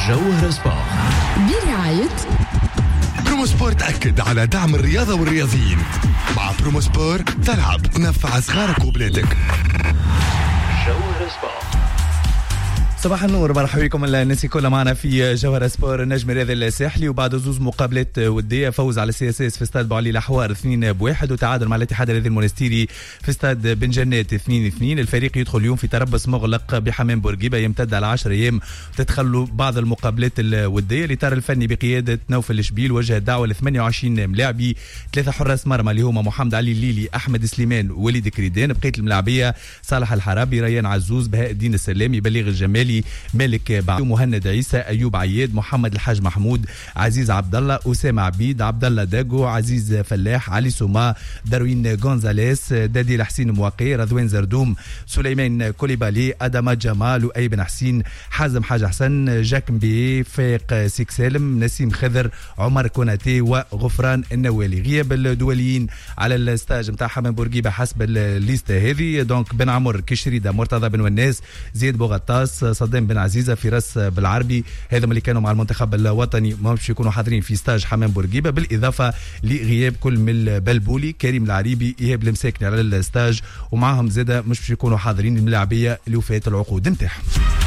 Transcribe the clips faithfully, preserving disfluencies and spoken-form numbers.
جوهر سبورت برعاية برومو سبورت. أكد على دعم الرياضة والرياضيين. مع برومو سبورت تلعب تنفع صغارك وبلادك. جوهر سبورت. صباح النور، مرحبا بكم الناس كلها معنا في جوهر سبور. النجم الرياضي الساحلي وبعد زوز مقابلات وديه، فوز على السي اس اس في استاد بوعلي الاحوار اثنين بواحد، وتعادل مع الاتحاد الرياضي المونستيري في استاد بن جنات اثنين اثنين. الفريق يدخل اليوم في تربص مغلق بحمام بورقيبه يمتد على عشرة ايام، وتدخل بعض المقابلات الوديه. الاطار الفني بقياده نوفل الشبيل وجه الدعوه ل ثمانية وعشرين ملاعبي، ثلاثه حراس مرمى اللي هما محمد علي الليلي، احمد سليمان، وليد كريدان. بقيه الملاعبيه صالح الحرابي، ريان عزوز، بهاء الدين السلامي، بليغ الجمالي، مالك بعد، مهند عيسى، ايوب عياد، محمد الحاج محمود، عزيز عبد الله، اسامه عبيد، عبد الله داغو، عزيز فلاح، علي سوما، داروين غونزاليس، دادي الحسين مواقي، رضوان زردوم، سليمان كوليبالي، ادم جمال، وايبن حسين، حازم حاج حسن، جاك مبي، فايق سيك سالم، نسيم خضر، عمر كوناتي، وغفران النوالي. غياب الدوليين على الستاج نتاع حمام بورقيبه حسب الليسته هذه، دونك بن عمر، كشريده، مرتضى بن وناس، زيد بوغطاس، صدام بن عزيزه، فراس بالعربي، هذا اللي كانوا مع المنتخب الوطني ما باش يكونوا حاضرين في ستاج حمام بورقيبه، بالاضافه لغياب كل من البلبولي، كريم العريبي، ايهاب المساكني على الستاج، ومعهم زاده مش باش يكونوا حاضرين الملاعبيه اللي وفات العقود نتاعهم.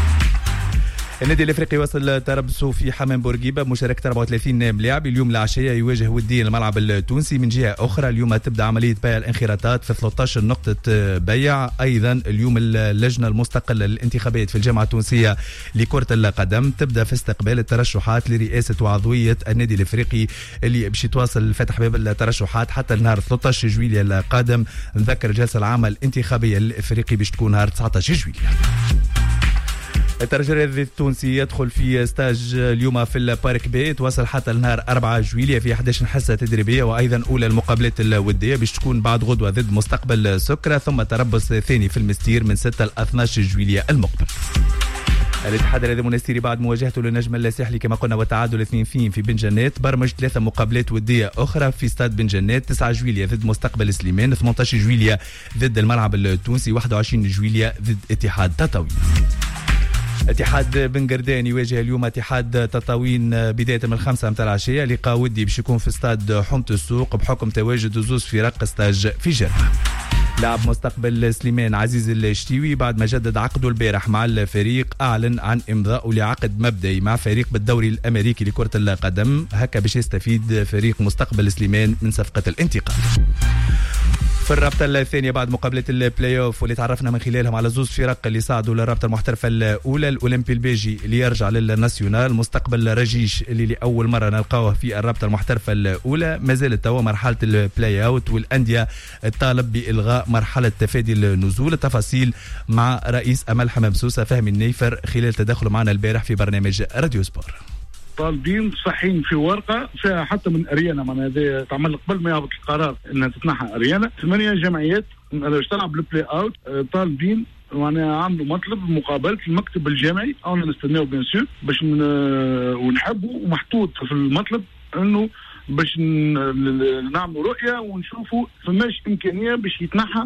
النادي الافريقي وصل تربصه في حمام بورقيبه بمشاركه أربعة وثلاثين ملاعب. اليوم العشيه يواجه وديا الملعب التونسي. من جهه اخرى اليوم تبدا عمليه بيع الانخراطات في ثلاثة عشر نقطه بيع. ايضا اليوم اللجنه المستقله للانتخابات في الجامعه التونسيه لكره القدم تبدا في استقبال الترشحات لرئاسه وعضويه النادي الافريقي اللي باش يتواصل فتح باب الترشحات حتى نهار ثلاثة عشر جويلية القادم. نذكر الجلسه العامه الانتخابيه للافريقي باش تكون نهار تسعة عشر جويلية. الترجي الرياضي التونسي يدخل في ستاج اليوم في البارك بي، تواصل حتى النهار أربعة جويلية في أحد عشر حصه تدريبيه، وايضا اولى المقابلات الوديه باش تكون بعد غدوه ضد مستقبل سكره، ثم تربص ثاني في المستير من ستة ل اثني عشر جويلية المقبل. الاتحاد الرياضي المونستيري بعد مواجهته للنجم الساحلي كما قلنا والتعادل اثنين اثنين في بن جنات، برمج ثلاثه مقابلات وديه اخرى في استاد بن جنات، تسعة جويلية ضد مستقبل سليمان، ثمانية عشر جويلية ضد الملعب التونسي، واحد وعشرين جويلية ضد اتحاد تطاوين. اتحاد بن قردان يواجه اليوم اتحاد تطاوين بداية من الخمسة متاع العشية. لقاء ودي باش يكون في استاد حومة السوق بحكم تواجد زوز فرق ستاج في جرة. لاعب مستقبل سليمان عزيز الشتيوي بعد ما جدد عقده البارح مع الفريق أعلن عن إمضائه لعقد مبدئي مع فريق بالدوري الأمريكي لكرة القدم، هكا باش يستفيد فريق مستقبل سليمان من صفقة الانتقال. في الرابطة الثانية بعد مقابلة البلاي اوف واللي تعرفنا من خلالهم على زوز فرق اللي صعدوا للرابطة المحترفة الأولى، الأولمبي البيجي اللي يرجع للناسيونال، مستقبل رجيش اللي لأول مرة نلقاوه في الرابطة المحترفة الأولى. ما زالت توا مرحلة البلاي اوت والأندية الطالب بإلغاء مرحلة تفادي النزول. التفاصيل مع رئيس أمل حمام سوسة فهمي النيفر خلال تدخله معنا البارح في برنامج راديو سبور. طالبين صحين في ورقه فيها حتى من اريانا، من هذا تعمل قبل ما يهبط القرار انها تتنحى اريانا. ثمانيه جمعيات باش تلعب البلاي اوت طالبين وانا عاملوا مطلب مقابله المكتب الجامعي، انا نستناو بيان سور باش ونحبوا ومحطوط في المطلب انه باش نعملوا رؤيه ونشوفوا فماش امكانيه باش يتنحى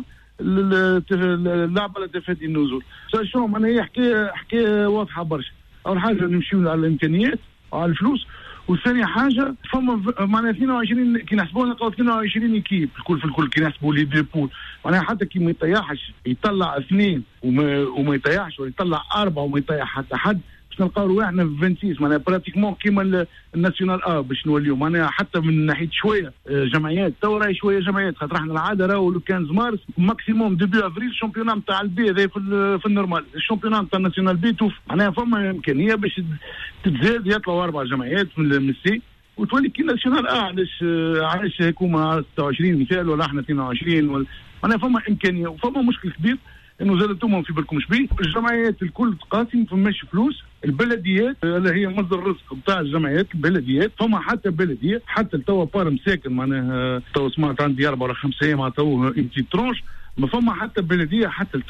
اللعبه لتفادي النزول. شو معناها هي حكايه حكايه واضحه برشا. اول حاجه نمشيو على الامكانيات على الفلوس، والثانيه حاجه فما معناها اثنين وعشرين كي نحسبوا نلقاو اثنين وعشرين اكيب الكل في الكل كي نحسبوا لي دي بول، معناها حتى كي ما يطيحش يطلع اثنين وما, وما يطيحش ولا يطلع اربعه وما يطيح حتى حد باش نلقاو رواحنا في ستة وعشرين، معناها براتيكمون كيما الناسيونال اه باش نوليو. معناها حتى من ناحيه شويه جمعيات تو راهي شويه جمعيات، خاطر احنا العاده راهو لو خمسة مارس ماكسيموم ديبي افريل الشامبيونات نتاع البي هذا في في النورمال، الشامبيونات نتاع الناسيونال بي توف. معناها فما امكانيه باش تتزاد يطلعوا اربع جمعيات من السي وتولي كي ناسيونال اه علاش علاش هكوما ستة وعشرين مثال ولا احنا اثنين وعشرين ولا معناها فما امكانيه. وفما مشكل كبير انه زادتهم في بالكم شبيه الجمعيات الكل تقاسم فماش فلوس. البلديات اللي هي مصدر الرزق بتاع الجمعيات البلديات فما حتى بلديه حتى توا بار مساكن معناها تو سمعت عندي اربع ولا خمسه ايام تو انتي ترونش ما فما حتى بلديه حتى تو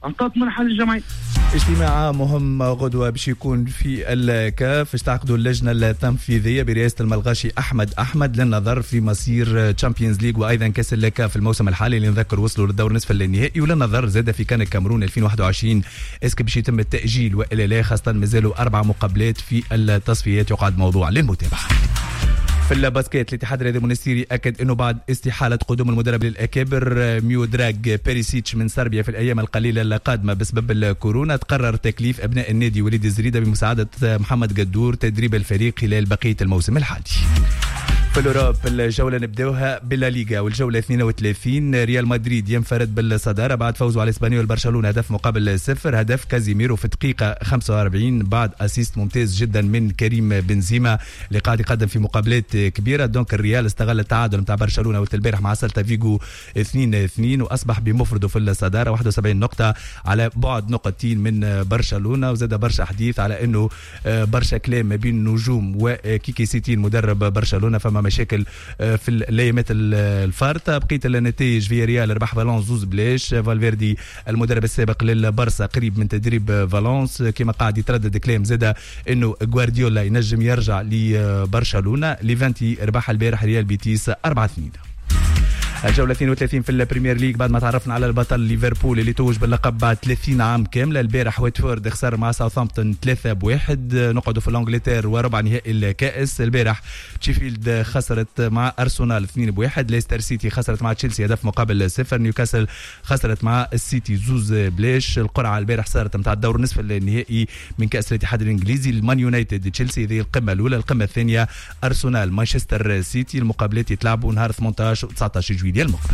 انطت من حل الجمعيه. اجتماع مهم غدوة باش يكون في الكاف، باش تعقدوا اللجنة التنفيذية برئاسة الملغاشي أحمد أحمد للنظر في مصير تشامبيونز ليج وأيضا كأس الكاف في الموسم الحالي اللي نذكر وصلوا للدور نصف النهائي، وللنظر زاد في كان الكاميرون ألفين وواحد وعشرين اسك باش يتم التأجيل وإلا لا، خاصة مازالوا أربع مقابلات في التصفيات يقعد موضوع للمتابعة. في الباسكيت الاتحاد الرياضي المونستيري اكد انه بعد استحاله قدوم المدرب للاكابر ميودراغ بيريسيتش من صربيا في الايام القليله القادمه بسبب الكورونا، تقرر تكليف ابناء النادي وليد الزريده بمساعده محمد قدور تدريب الفريق خلال بقيه الموسم الحالي. في الأوروب الجولة نبداوها بالليغا والجولة اثنين وثلاثين، ريال مدريد ينفرد بالصدارة بعد فوزه على اسبانيول برشلونة هدف مقابل صفر، هدف كازيميرو في الدقيقة خمسة وأربعين بعد اسيست ممتاز جدا من كريم بنزيما اللي قاعد يقدم في مقابلات كبيرة. دونك الريال استغل التعادل نتاع برشلونة والبارح مع سلتا فيغو اثنين اثنين واصبح بمفرده في الصدارة واحد وسبعين نقطة على بعد نقطتين من برشلونة. وزاد برشا حديث على انه برشا كلام ما بين نجوم وكيكي سيتين مدرب برشلونة، فما مشاكل في الايامات الفارطه. بقيه النتائج في ريال ربح فالنس زوز بلاش، فالفيردي المدرب السابق للبرسا قريب من تدريب فالنس، كما قاعد يتردد كلام زاده انه غوارديولا ينجم يرجع لبرشلونه. ليفانتي ربح البارح ريال بيتيس أربعة اثنين. الجولة اثنين وثلاثين في البريمير ليج بعد ما تعرفنا على البطل ليفربول اللي توج باللقب بعد ثلاثين عام كاملة. البارح ويتفورد خسر مع ساوثهامبتون ثلاثة بواحد، نقعدوا في الانجلتير وربع نهائي الكأس. البارح تشيفيلد خسرت مع أرسنال اثنين بواحد، ليستر سيتي خسرت مع تشيلسي هدف مقابل صفر، نيوكاسل خسرت مع السيتي زوز بلاش. القرعة البارح صارت متاع الدور نصف النهائي من كأس الاتحاد الانجليزي، المان يونايتد تشيلسي هذه القمة الأولى، القمة الثانية أرسنال مانشستر سيتي. المقابلات يتلعبوا نهار ثمانية عشر و تسعة عشر جويلية المقبل.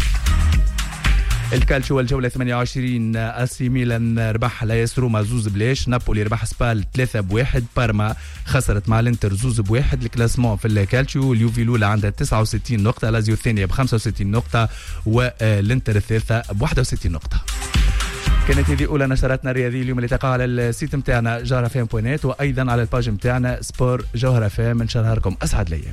الكالتشو الجولة ثمانية وعشرين، اسي ميلان ربح لايس روما زوز بلاش، نابولي ربح سبال ثلاثة بواحد، بارما خسرت مع الانتر زوز بواحد. الكلاسمون في الكالتشو اليوفي الاولى عندها تسعة وستين نقطة، لازيو الثانية ب خمسة وستين نقطة والانتر الثالثة ب واحد وستين نقطة. كانت هذه اولى نشراتنا الرياضيه اليوم اللي تقع على السيت نتاعنا جوهر اف ام بوينت وايضا على الباج نتاعنا سبور جوهر اف ام. ان شاء الله لكم اسعد الايام.